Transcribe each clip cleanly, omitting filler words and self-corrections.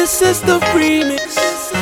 This is the remix.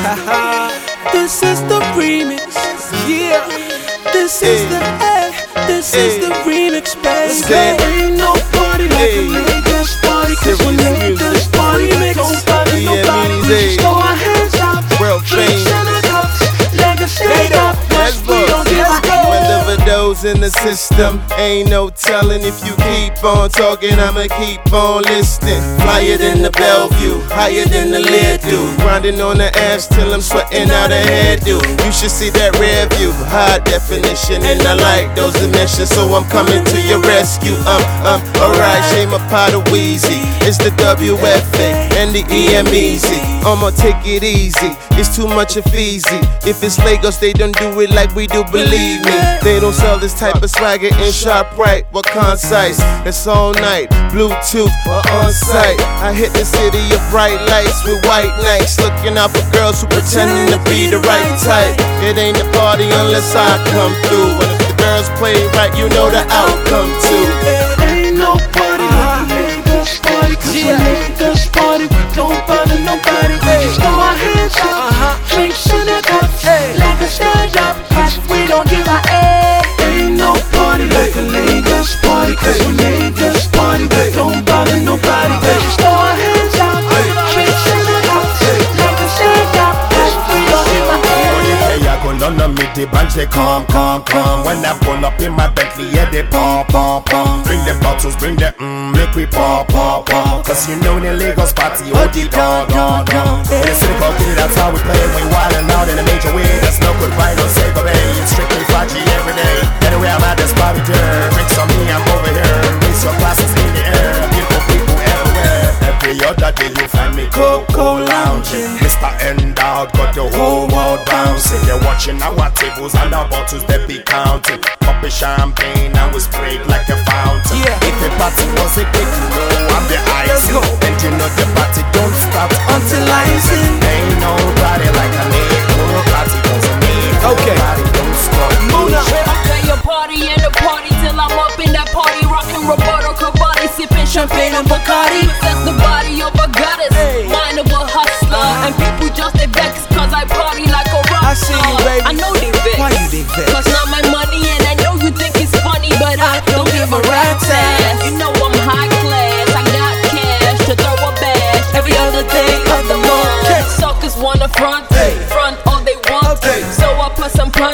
This is the remix. Yeah. This is the this is the remix, baby. Ain't no party like a Lagos party. Cause when Lagos party, don't bother nobody. We just throw our hands up. Drinks in the cups. Lagos stand up. We don't give a hell. When the Vido's in the system, ain't no telling. If you keep on talking, I'ma keep on listening. Flyer than the Bellevue, higher than the lead dude. Grinding on the ass till I'm sweating out a hairdo. You should see that rear view, high definition, and I like those dimensions, so I'm coming to your rescue. Alright, shame a pot of Wheezy. It's the WFA and the EMEZ. I'ma take it easy. It's too much of easy. If it's Lagos, they don't do it like we do. Believe me, they don't sell this type of swagger in ShopRite. What concise? It's all night, Bluetooth or on site. I hit the city of bright lights with white nights, looking out for girls who pretending to be the right type. It ain't a party unless I come through. And if the girls play right, you know the outcome too. Ain't no party like a Lagos party. Cause when Lagos party, we don't bother nobody. We just throw our hands up, drinks in the cups. Lagos stand up, we don't give a A. Ain't no party like a Lagos party. Cause when Lagos party, we don't bother nobody. We just throw our hands up, drinks in the cups. Lagos stand up, we don't give a A. I go London, meet the band, say come. When I pull up in my Bentley, yeah, they pom. Bring the bottles, bring the make we pom. Cause you know the Lagos party, oh the dog. In the city called Kitty, that's how we play. We wildin' out in a major way. That's no good right, don't say baby. It's strictly Faji every day. Anyway, I'm at this party, girl. Drinks on me, I'm over here. Raise your glasses in the air. Beautiful people everywhere. Every other day you find me Coco lounging. Mr. Endowed got the whole world bouncing. They're watching our tables and our bottles they be counting. Pop a champagne and we spray it like a fountain. If the party was a cake, you know I'm the icing. And you know the party don't stop until I sing. Ain't nobody like a Negro party doesn't need. Nobody don't stop. Okay, a party and a party till I'm up in that party, rocking Roberto Cavalli, sipping champagne and Bacardi. That's the body of a goddess, mind of a hustler, and people just they vex cause I party like a rockstar. I see you, baby. I know they vex. Why you they vex? Cause not my money and I know you think it's funny, but I don't give a rat's ass. You know I'm high class, I got cash to throw a bash every other day of the month. Suckers wanna front all they want. So I put some punch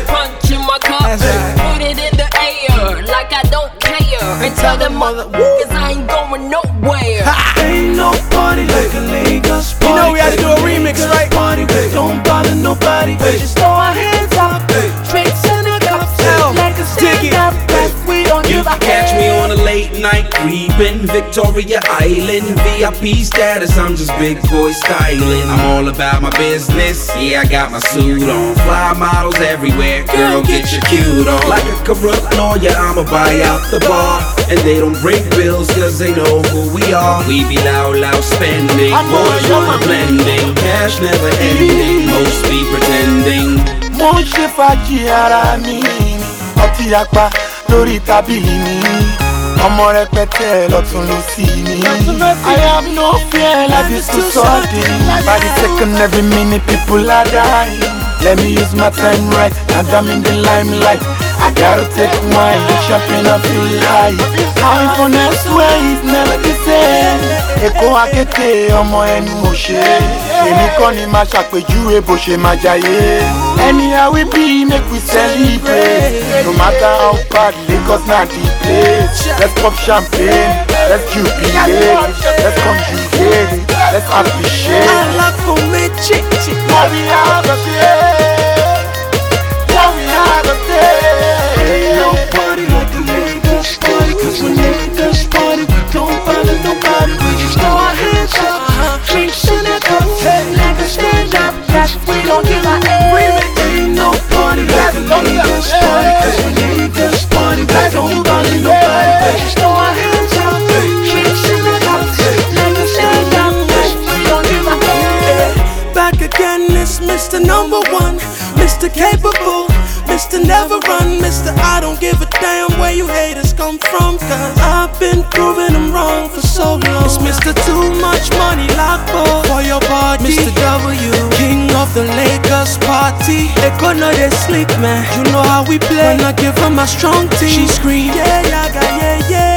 in my cup, put it in the air like I don't care, and tell them motherfuckers I ain't going nowhere. Ain't no party like a Lagos party. You know we had to do a remix, right? Party, we don't bother nobody. We just throw our hands up, drinks in the cups. Like a stand up, we don't You give a can catch me on a late night creeping Victoria Island, VIP status, I'm just big boy styling. I'm all about my business, yeah I got my suit on. Fly models everywhere, girl get your cute on. Like a corrupt lawyer, I'ma buy out the bar. And they don't break bills cause they know who we are. We be loud spending, boys wanna blending. Cash never ending, most be pretending. Mo ń ṣe fàájì ara mi, ọtí apá lórí tábìlì mi, ọmọ rẹpẹtẹ lọ́tún lósì mi. I have no fear, life is too sudden. By the second, every minute people are dying. Let me use my time right, and I'm in the limelight. I gotta take wine, champagne, I feel light. How for next way is never the same. Èkó akété ọmọ ẹnu mo ṣe. Èmi kọ́ ni máa ṣàpèjúwe bó ṣe máa jayé. Anyhow we be, make we celebrate. No matter how bad, Lagos not the place. Let's pop champagne, let's jubilate, let's conjugate, let's appreciate. What we have to say, what we have to say. Ain't no party like a Lagos party. Cause when Lagos party, we don't bother nobody. We just throw our hands up, drinks in the cups. Lagos stand up, we don't give a A. Ain't no party like a Lagos party. Cause when Lagos party, we don't bother nobody. We just throw our hands up, drinks in the cups. Lagos stand up, we don't give a A. Back again, it's Mr. Number One, Mr. Capable, Mr. Never Run, Mr. I don't give a damn where you haters come from. Cause I've been proving them wrong for so long. It's Mr. Too Much Money, lock for your bar. the Lakers party. They gonna they sleep, man. You know how we play. When I give her my strong team, she scream, yeah, yeah, yeah, yeah.